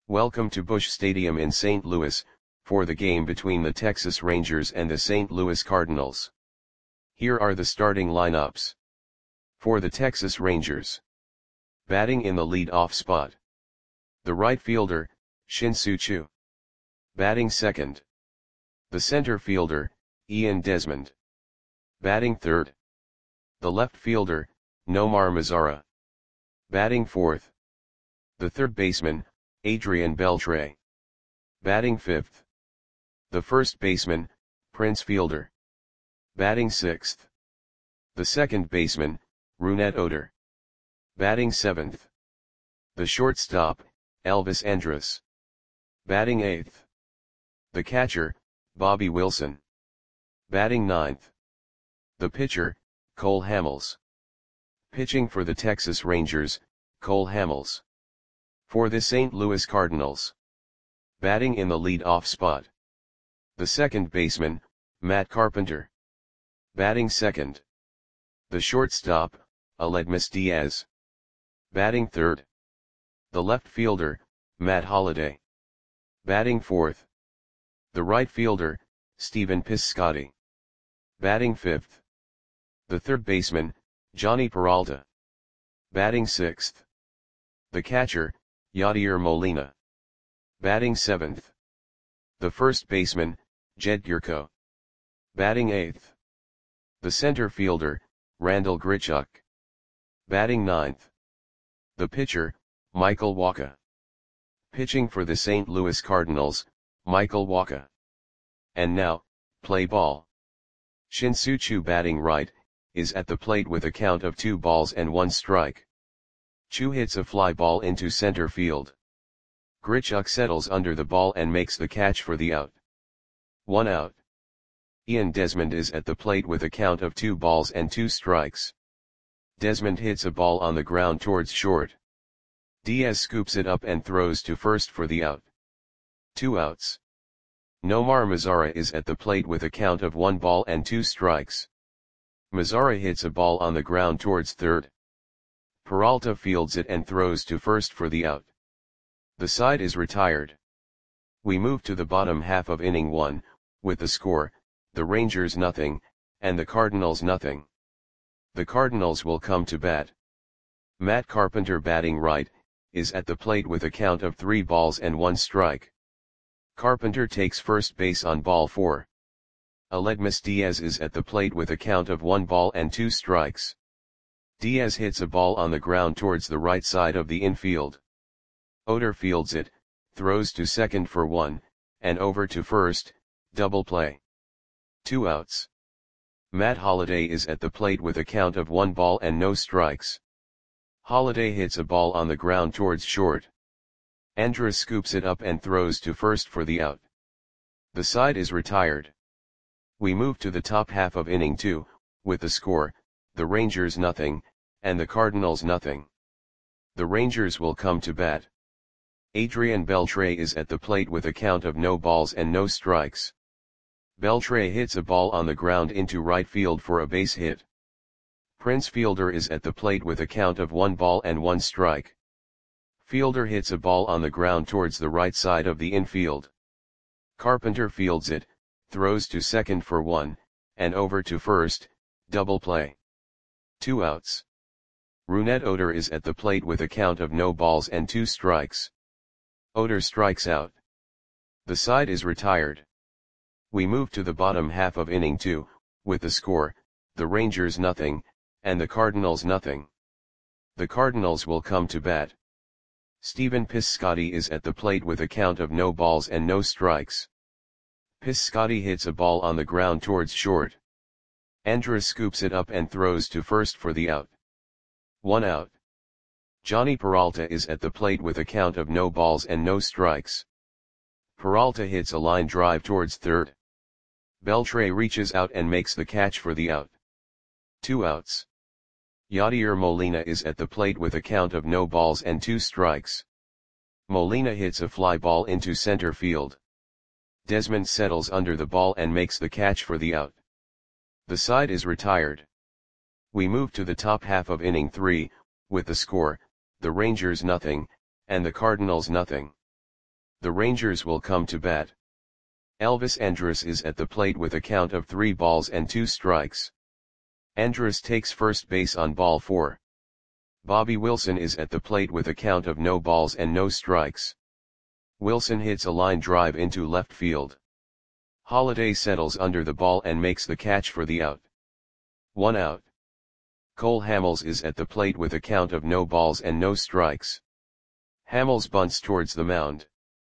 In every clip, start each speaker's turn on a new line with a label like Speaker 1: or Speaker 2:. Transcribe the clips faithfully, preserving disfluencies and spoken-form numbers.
Speaker 1: Welcome to Busch Stadium in Saint Louis, for the game between the Texas Rangers and the Saint Louis Cardinals. Here are the starting lineups. For the Texas Rangers. Batting in the lead-off spot. The right fielder, Shin-Soo Choo. Batting second. The center fielder, Ian Desmond. Batting third. The left fielder, Nomar Mazara. Batting fourth. The third baseman, Adrian Beltre. Batting fifth. The first baseman, Prince Fielder. Batting sixth. The second baseman, Rougned Odor. Batting seventh. The shortstop, Elvis Andrus. Batting eighth. The catcher, Bobby Wilson. Batting ninth. The pitcher, Cole Hamels. Pitching for the Texas Rangers, Cole Hamels. For the Saint Louis Cardinals. Batting in the lead-off spot. The second baseman, Matt Carpenter. Batting second. The shortstop, Aledmys Diaz. Batting third. The left fielder, Matt Holliday. Batting fourth. The right fielder, Stephen Piscotty. Batting fifth. The third baseman, Jhonny Peralta. Batting sixth. The catcher, Yadier Molina. Batting seventh. The first baseman, Jed Gyorko. Batting eighth. The center fielder, Randal Grichuk. Batting ninth. The pitcher, Michael Wacha. Pitching for the Saint Louis Cardinals, Michael Wacha. And now, play ball. Shin-Soo Choo batting right, is at the plate with a count of two balls and one strike. Choo hits a fly ball into center field. Grichuk settles under the ball and makes the catch for the out. One out. Ian Desmond is at the plate with a count of two balls and two strikes. Desmond hits a ball on the ground towards short. Diaz scoops it up and throws to first for the out. Two outs. Nomar Mazara is at the plate with a count of one ball and two strikes. Mazara hits a ball on the ground towards third. Peralta fields it and throws to first for the out. The side is retired. We move to the bottom half of inning one, with the score, the Rangers nothing, and the Cardinals nothing. The Cardinals will come to bat. Matt Carpenter batting right, is at the plate with a count of three balls and one strike. Carpenter takes first base on ball four. Aledmys Diaz is at the plate with a count of one ball and two strikes. Diaz hits a ball on the ground towards the right side of the infield. Odor fields it, throws to second for one, and over to first, double play. Two outs. Matt Holliday is at the plate with a count of one ball and no strikes. Holliday hits a ball on the ground towards short. Andrus scoops it up and throws to first for the out. The side is retired. We move to the top half of inning two, with the score, the Rangers nothing, and the Cardinals nothing. The Rangers will come to bat. Adrian Beltre is at the plate with a count of no balls and no strikes. Beltre hits a ball on the ground into right field for a base hit. Prince Fielder is at the plate with a count of one ball and one strike. Fielder hits a ball on the ground towards the right side of the infield. Carpenter fields it, throws to second for one, and over to first, double play. Two outs. Rougned Odor is at the plate with a count of no balls and two strikes. Odor strikes out. The side is retired. We move to the bottom half of inning two, with the score, the Rangers nothing, and the Cardinals nothing. The Cardinals will come to bat. Stephen Piscotty is at the plate with a count of no balls and no strikes. Piscotty hits a ball on the ground towards short. Andrus scoops it up and throws to first for the out. One out. Jhonny Peralta is at the plate with a count of no balls and no strikes. Peralta hits a line drive towards third. Beltre reaches out and makes the catch for the out. Two outs. Yadier Molina is at the plate with a count of no balls and two strikes. Molina hits a fly ball into center field. Desmond settles under the ball and makes the catch for the out. The side is retired. We move to the top half of inning three, with the score, the Rangers nothing, and the Cardinals nothing. The Rangers will come to bat. Elvis Andrus is at the plate with a count of three balls and two strikes. Andrus takes first base on ball four. Bobby Wilson is at the plate with a count of no balls and no strikes. Wilson hits a line drive into left field. Holliday settles under the ball and makes the catch for the out. One out. Cole Hamels is at the plate with a count of no balls and no strikes. Hamels bunts towards the mound.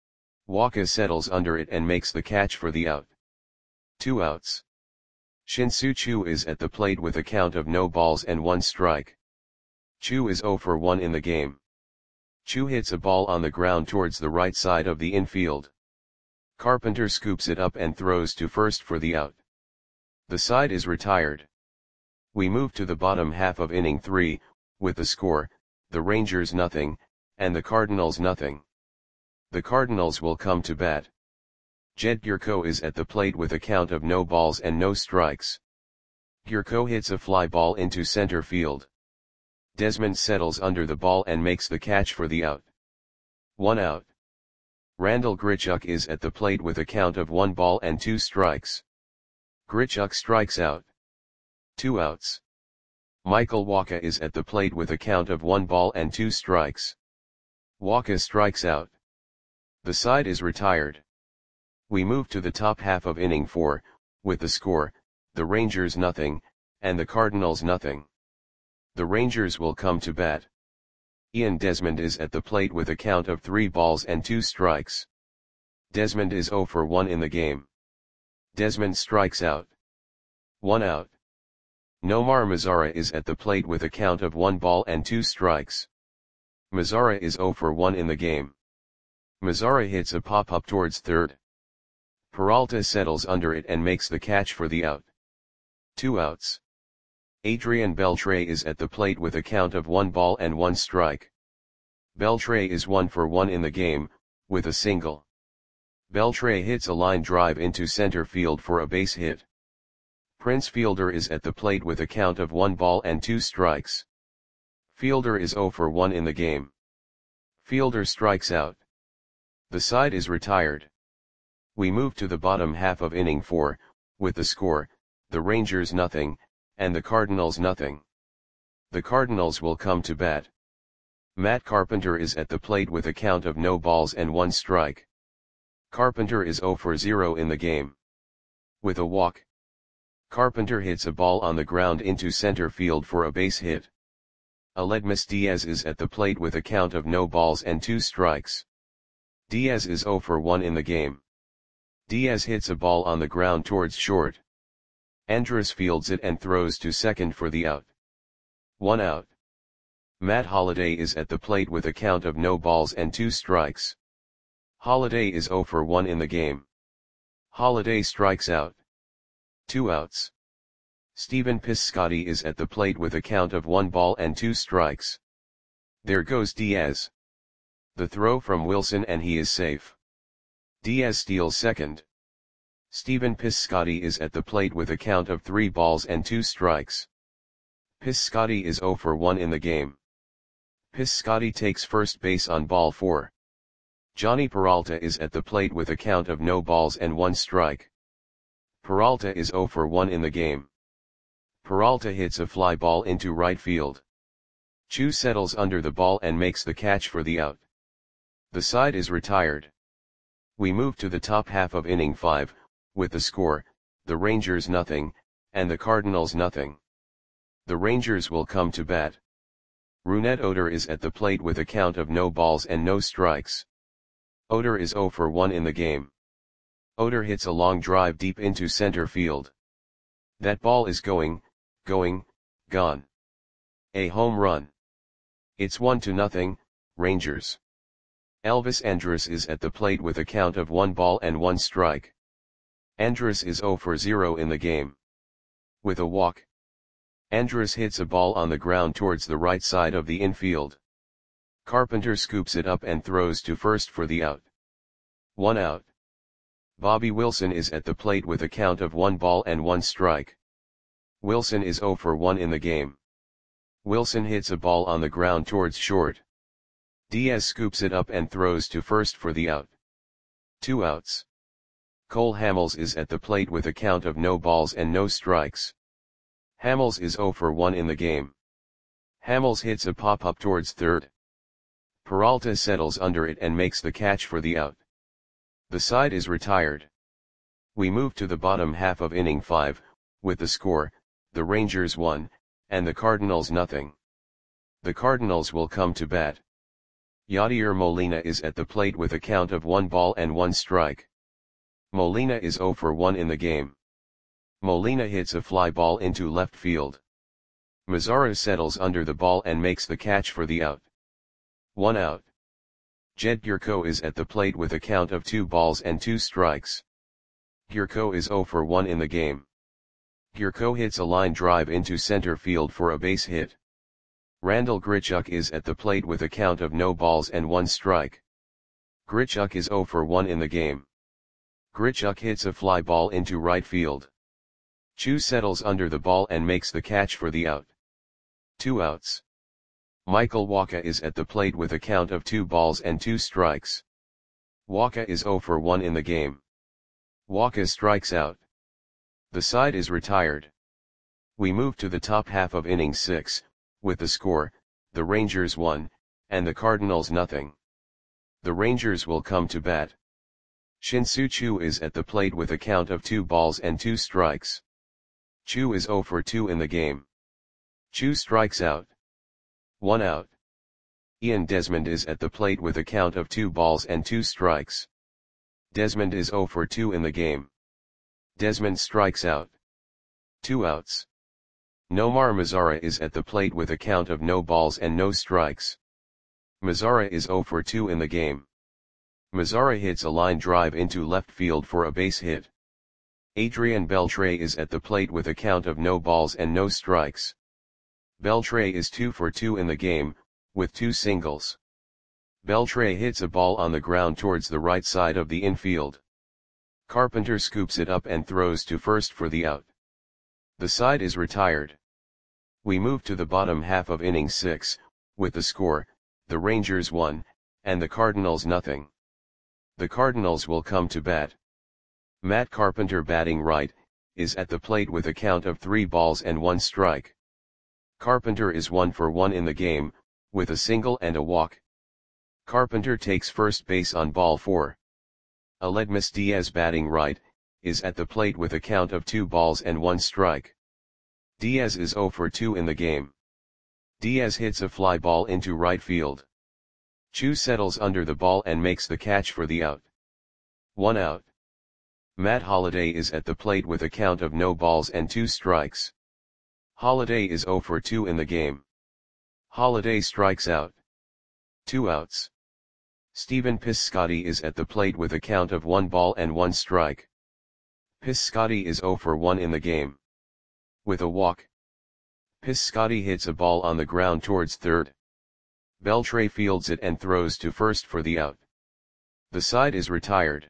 Speaker 1: Wacha settles under it and makes the catch for the out. Two outs. Shin-Soo Choo is at the plate with a count of no balls and one strike. Choo is zero for one in the game. Choo hits a ball on the ground towards the right side of the infield. Carpenter scoops it up and throws to first for the out. The side is retired. We move to the bottom half of inning three, with the score, the Rangers nothing, and the Cardinals nothing. The Cardinals will come to bat. Jed Gyorko is at the plate with a count of no balls and no strikes. Gyorko hits a fly ball into center field. Desmond settles under the ball and makes the catch for the out. One out. Randal Grichuk is at the plate with a count of one ball and two strikes. Grichuk strikes out. Two outs. Michael Wacha is at the plate with a count of one ball and two strikes. Wacha strikes out. The side is retired. We move to the top half of inning four, with the score, the Rangers nothing, and the Cardinals nothing. The Rangers will come to bat. Ian Desmond is at the plate with a count of three balls and two strikes. Desmond is zero for one in the game. Desmond strikes out. One out. Nomar Mazara is at the plate with a count of one ball and two strikes. Mazara is zero for one in the game. Mazara hits a pop-up towards third. Peralta settles under it and makes the catch for the out. Two outs. Adrian Beltre is at the plate with a count of one ball and one strike. Beltre is one for one in the game, with a single. Beltre hits a line drive into center field for a base hit. Prince Fielder is at the plate with a count of one ball and two strikes. Fielder is zero for one in the game. Fielder strikes out. The side is retired. We move to the bottom half of inning four, with the score, the Rangers nothing, and the Cardinals nothing. The Cardinals will come to bat. Matt Carpenter is at the plate with a count of no balls and one strike. Carpenter is zero for zero in the game. With a walk. Carpenter hits a ball on the ground into center field for a base hit. Aledmys Diaz is at the plate with a count of no balls and two strikes. Diaz is zero for one in the game. Diaz hits a ball on the ground towards short. Andrus fields it and throws to second for the out. One out. Matt Holliday is at the plate with a count of no balls and two strikes. Holliday is zero for one in the game. Holliday strikes out. Two outs. Stephen Piscotty is at the plate with a count of one ball and two strikes. There goes Diaz. The throw from Wilson and he is safe. Diaz steals second. Stephen Piscotty is at the plate with a count of three balls and two strikes. Piscotty is zero for one in the game. Piscotty takes first base on ball four. Johnny Peralta is at the plate with a count of no balls and one strike. Peralta is zero for one in the game. Peralta hits a fly ball into right field. Choo settles under the ball and makes the catch for the out. The side is retired. We move to the top half of inning five, with the score, the Rangers nothing, and the Cardinals nothing. The Rangers will come to bat. Rougned Odor is at the plate with a count of no balls and no strikes. Odor is zero for one in the game. Odor hits a long drive deep into center field. That ball is going, going, gone. A home run. It's one to nothing, Rangers. Elvis Andrus is at the plate with a count of one ball and one strike. Andrus is zero for zero in the game. With a walk. Andrus hits a ball on the ground towards the right side of the infield. Carpenter scoops it up and throws to first for the out. One out. Bobby Wilson is at the plate with a count of one ball and one strike. Wilson is zero for one in the game. Wilson hits a ball on the ground towards short. Diaz scoops it up and throws to first for the out. two outs. Cole Hamels is at the plate with a count of no balls and no strikes. Hamels is oh for one in the game. Hamels hits a pop-up towards third. Peralta settles under it and makes the catch for the out. The side is retired. We move to the bottom half of inning five, with the score, the Rangers one, and the Cardinals nothing. The Cardinals will come to bat. Yadier Molina is at the plate with a count of one ball and one strike. Molina is oh for one in the game. Molina hits a fly ball into left field. Mazara settles under the ball and makes the catch for the out. One out. Jed Gyorko is at the plate with a count of two balls and two strikes. Gyorko is oh for one in the game. Gyorko hits a line drive into center field for a base hit. Randal Grichuk is at the plate with a count of no balls and one strike. Grichuk is oh for one in the game. Grichuk hits a fly ball into right field. Chu settles under the ball and makes the catch for the out. Two outs. Michael Wacha is at the plate with a count of two balls and two strikes. Wacha is oh for one in the game. Wacha strikes out. The side is retired. We move to the top half of inning six, with the score, the Rangers one, and the Cardinals nothing. The Rangers will come to bat. Shin-Soo Choo is at the plate with a count of two balls and two strikes. Choo is oh for two in the game. Choo strikes out. One out. Ian Desmond is at the plate with a count of two balls and two strikes. Desmond is oh for two in the game. Desmond strikes out. Two outs. Nomar Mazara is at the plate with a count of no balls and no strikes. Mazara is oh for two in the game. Mazara hits a line drive into left field for a base hit. Adrian Beltre is at the plate with a count of no balls and no strikes. Beltre is two for two in the game, with two singles. Beltre hits a ball on the ground towards the right side of the infield. Carpenter scoops it up and throws to first for the out. The side is retired. We move to the bottom half of inning six, with the score, the Rangers one, and the Cardinals nothing. The Cardinals will come to bat. Matt Carpenter, batting right, is at the plate with a count of three balls and one strike. Carpenter is one for one in the game, with a single and a walk. Carpenter takes first base on ball four. Aledmus Diaz, batting right, is at the plate with a count of two balls and one strike. Diaz is oh for two in the game. Diaz hits a fly ball into right field. Chu settles under the ball and makes the catch for the out. One out. Matt Holliday is at the plate with a count of no balls and two strikes. Holliday is oh for two in the game. Holliday strikes out. Two outs. Stephen Piscotty is at the plate with a count of one ball and one strike. Piscotty is oh for one in the game. With a walk. Piscotty hits a ball on the ground towards third. Beltre fields it and throws to first for the out. The side is retired.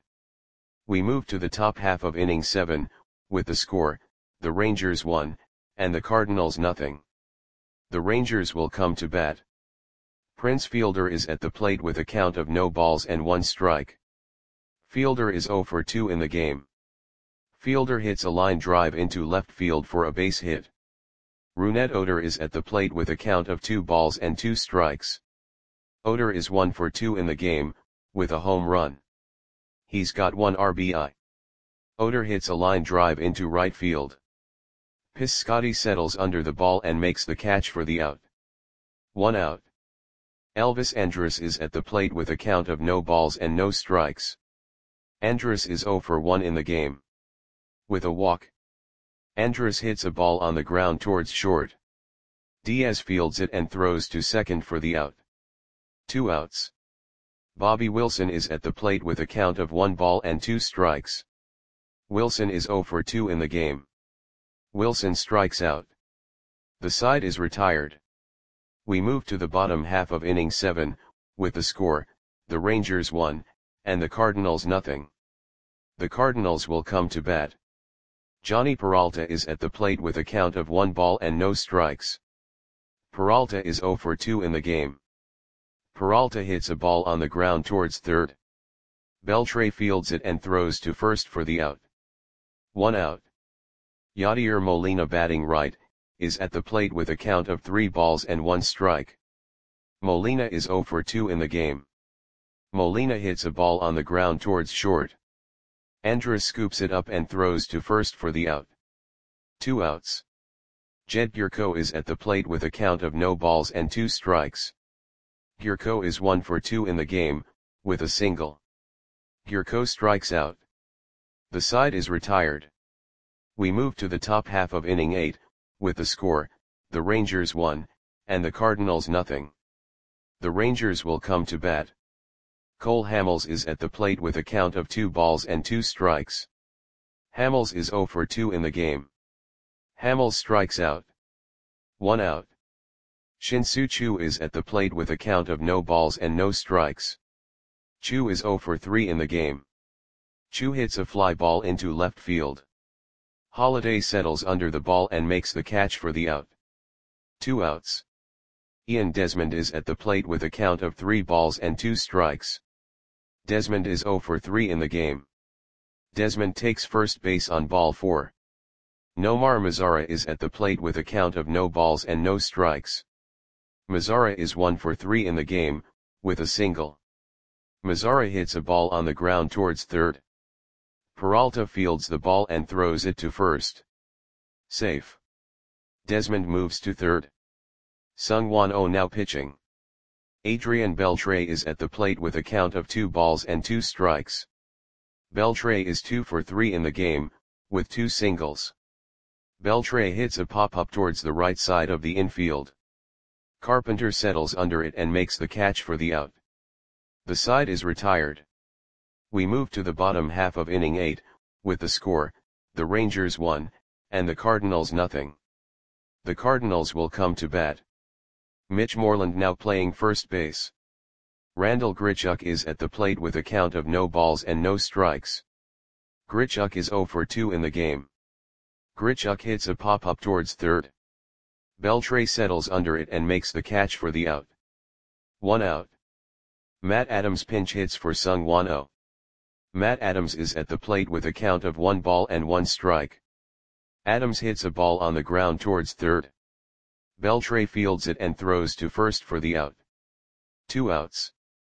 Speaker 1: We move to the top half of inning seven, with the score, the Rangers one, and the Cardinals nothing. The Rangers will come to bat. Prince Fielder is at the plate with a count of no balls and one strike. Fielder is oh for two in the game. Fielder hits a line drive into left field for a base hit. Rougned Odor is at the plate with a count of two balls and two strikes. Odor is one for two in the game, with a home run. He's got one R B I. Odor hits a line drive into right field. Piscotty settles under the ball and makes the catch for the out. One out. Elvis Andrus is at the plate with a count of no balls and no strikes. Andrus is oh for one in the game. With a walk. Andrus hits a ball on the ground towards short. Diaz fields it and throws to second for the out. Two outs. Bobby Wilson is at the plate with a count of one ball and two strikes. Wilson is oh for two in the game. Wilson strikes out. The side is retired. We move to the bottom half of inning seven, with the score, the Rangers one, and the Cardinals nothing. The Cardinals will come to bat. Johnny Peralta is at the plate with a count of one ball and no strikes. Peralta is oh for two in the game. Peralta hits a ball on the ground towards third. Beltre fields it and throws to first for the out. One out. Yadier Molina batting right, is at the plate with a count of three balls and one strike. Molina is zero for two in the game. Molina hits a ball on the ground towards short. Andrus scoops it up and throws to first for the out. Two outs. Jed Gyorko is at the plate with a count of no balls and two strikes. Gyorko is one for two in the game, with a single. Gyorko strikes out. The side is retired. We move to the top half of inning eight, with the score, the Rangers one, and the Cardinals nothing. The Rangers will come to bat. Cole Hamels is at the plate with a count of two balls and two strikes. Hamels is zero for two in the game. Hamels strikes out. One out. Shin-Soo Choo is at the plate with a count of no balls and no strikes. Choo is zero for three in the game. Choo hits a fly ball into left field. Holiday settles under the ball and makes the catch for the out. Two outs. Ian Desmond is at the plate with a count of three balls and two strikes. Desmond is zero for three in the game. Desmond takes first base on ball four. Nomar Mazara is at the plate with a count of no balls and no strikes. Mazara is one for three in the game, with a single. Mazara hits a ball on the ground towards third. Peralta fields the ball and throws it to first. Safe. Desmond moves to third. Seung-Won Oh now pitching. Adrian Beltre is at the plate with a count of two balls and two strikes. Beltre is two for three in the game, with two singles. Beltre hits a pop-up towards the right side of the infield. Carpenter settles under it and makes the catch for the out. The side is retired. We move to the bottom half of inning eight, with the score, the Rangers one, and the Cardinals nothing. The Cardinals will come to bat. Mitch Moreland now playing first base. Randall Grichuk is at the plate with a count of no balls and no strikes. Grichuk is zero for two in the game. Grichuk hits a pop-up towards third. Beltre settles under it and makes the catch for the out. One out. Matt Adams pinch hits for Seung-Won Oh. Matt Adams is at the plate with a count of one ball and one strike. Adams hits a ball on the ground towards third. Beltre fields it and throws to first for the out. Two outs.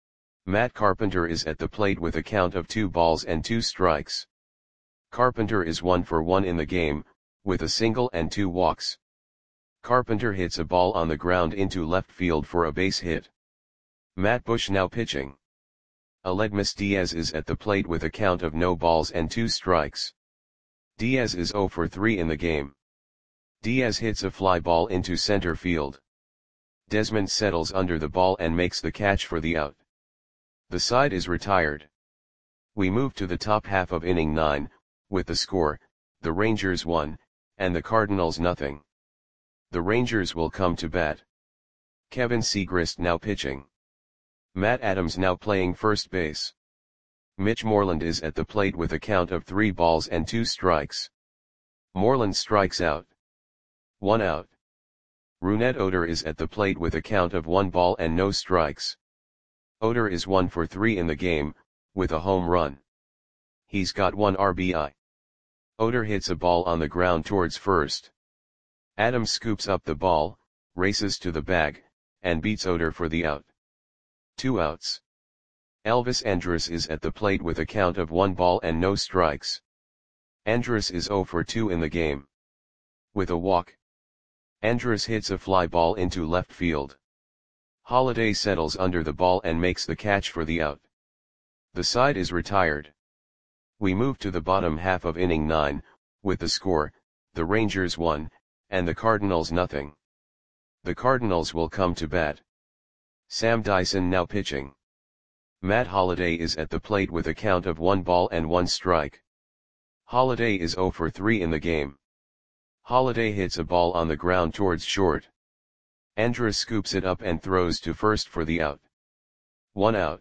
Speaker 1: Matt Carpenter is at the plate with a count of two balls and two strikes. Carpenter is one for one in the game, with a single and two walks. Carpenter hits a ball on the ground into left field for a base hit. Matt Bush now pitching. Aledmus Diaz is at the plate with a count of no balls and two strikes. Diaz is zero for three in the game. Diaz hits a fly ball into center field. Desmond settles under the ball and makes the catch for the out. The side is retired. We move to the top half of inning nine, with the score, the Rangers one, and the Cardinals nothing. The Rangers will come to bat. Kevin Segrist now pitching. Matt Adams now playing first base. Mitch Moreland is at the plate with a count of three balls and two strikes. Moreland strikes out. One out. Rougned Odor is at the plate with a count of one ball and no strikes. Odor is one for three in the game, with a home run. He's got one R B I. Odor hits a ball on the ground towards first. Adams scoops up the ball, races to the bag, and beats Odor for the out. Two outs. Elvis Andrus is at the plate with a count of one ball and no strikes. Andrus is zero for two in the game. With a walk. Andrus hits a fly ball into left field. Holiday settles under the ball and makes the catch for the out. The side is retired. We move to the bottom half of inning nine, with the score, the Rangers one, and the Cardinals nothing. The Cardinals will come to bat. Sam Dyson now pitching. Matt Holliday is at the plate with a count of one ball and one strike. Holliday is zero for three in the game. Holliday hits a ball on the ground towards short. Andrus scoops it up and throws to first for the out. One out.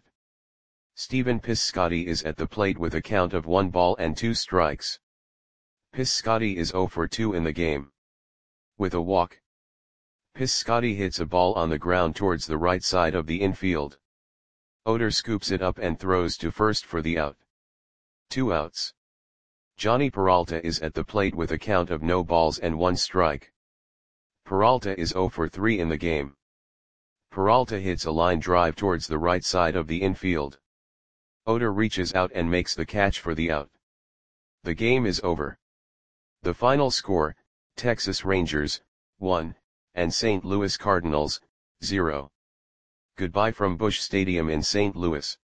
Speaker 1: Stephen Piscotty is at the plate with a count of one ball and two strikes. Piscotty is zero for two in the game. With a walk. Piscotty hits a ball on the ground towards the right side of the infield. Oder scoops it up and throws to first for the out. Two outs. Johnny Peralta is at the plate with a count of no balls and one strike. Peralta is zero for three in the game. Peralta hits a line drive towards the right side of the infield. Oder reaches out and makes the catch for the out. The game is over. The final score, Texas Rangers, one, and Saint Louis Cardinals, zero. Goodbye from Busch Stadium in Saint Louis.